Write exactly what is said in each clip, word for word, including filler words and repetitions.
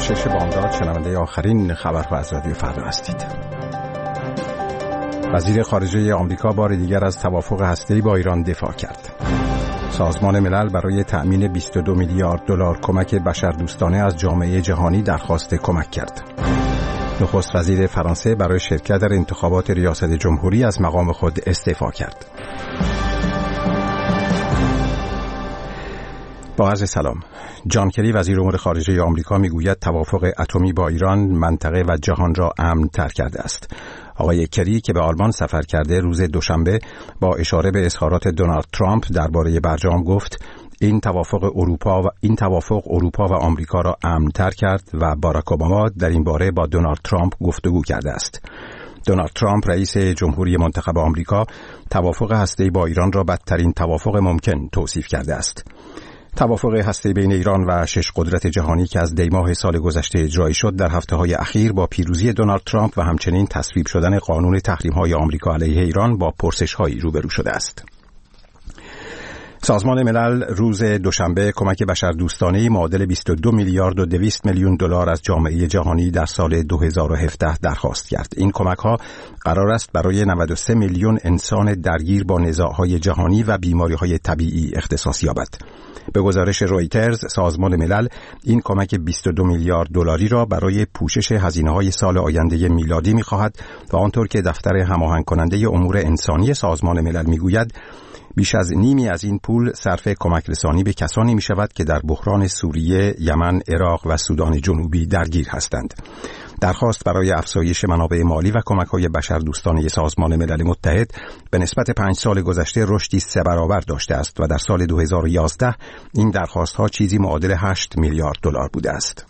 شش بامداد شنونده آخرین خبرها از رادیو فردا هستید. وزیر خارجه آمریکا بار دیگر از توافق هسته‌ای با ایران دفاع کرد. سازمان ملل برای تأمین بیست و دو میلیارد دلار کمک بشردوستانه از جامعه جهانی درخواست کمک کرد. نخست وزیر فرانسه برای شرکت در انتخابات ریاست جمهوری از مقام خود استعفا کرد. با عرض سلام. جان کری وزیر امور خارجه آمریکا میگوید توافق اتمی با ایران منطقه و جهان را امن تر کرده است. آقای کری که به آلمان سفر کرده روز دوشنبه با اشاره به اظهارات دونالد ترامپ درباره برجام گفت این توافق اروپا و این توافق اروپا و آمریکا را امن تر کرد و باراک اوباما در این باره با دونالد ترامپ گفتگو کرده است. دونالد ترامپ رئیس جمهوری منتخب آمریکا توافق هسته‌ای با ایران را بدترین توافق ممکن توصیف کرده است. توافق هسته‌ای بین ایران و شش قدرت جهانی که از دی ماه سال گذشته اجرایی شد در هفته‌های اخیر با پیروزی دونالد ترامپ و همچنین تصویب شدن قانون تحریم‌های آمریکا علیه ایران با پرسش‌هایی روبرو شده است. سازمان ملل روز دوشنبه کمک بشردوستانه‌ای معادل بیست و دو میلیارد و دویست میلیون دلار از جامعه جهانی در سال دو هزار و هفده درخواست کرد. این کمک‌ها قرار است برای نود و سه میلیون انسان درگیر با نزاع‌های جهانی و بیماری‌های طبیعی اختصاص یابد. به گزارش رویترز سازمان ملل این کمک بیست و دو میلیارد دلاری را برای پوشش هزینه‌های سال آینده میلادی می‌خواهد و آنطور که دفتر هماهنگ کننده امور انسانی سازمان ملل می‌گوید بیش از نیمی از این پول صرف کمک رسانی به کسانی می شود که در بحران سوریه، یمن، عراق و سودان جنوبی درگیر هستند. درخواست برای افزایش منابع مالی و کمک‌های بشردوستانه سازمان ملل متحد به نسبت پنج سال گذشته رشدی سه برابر داشته است و در سال دو هزار و یازده این درخواست‌ها چیزی معادل هشت میلیارد دلار بوده است.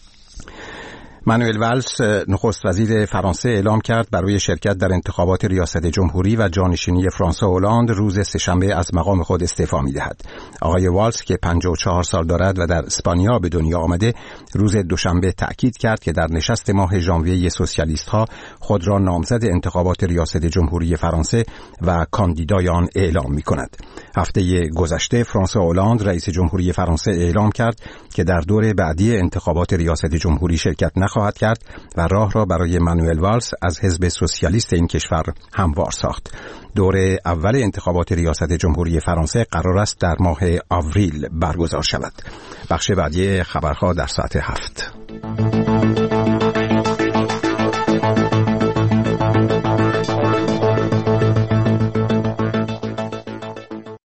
مانوئل والز نخست وزیر فرانسه اعلام کرد برای شرکت در انتخابات ریاست جمهوری و جانشینی فرانسوا هولند روز سه‌شنبه از مقام خود استعفا می‌دهد. آقای والز که پنجاه و چهار سال دارد و در اسپانیا به دنیا آمده روز دوشنبه تأکید کرد که در نشست ماه ژانویه سوسیالیست‌ها خود را نامزد انتخابات ریاست جمهوری فرانسه و کاندیدای آن اعلام می‌کند. هفته گذشته فرانسوا هولند رئیس جمهوری فرانسه اعلام کرد که در دور بعدی انتخابات ریاست جمهوری شرکت خواهد کرد و راه را برای مانوئل والز از حزب سوسیالیست این کشور هموار ساخت. دور اول انتخابات ریاست جمهوری فرانسه قرار است در ماه آوریل برگزار شود. بخش بعدی خبرها در ساعت هفت.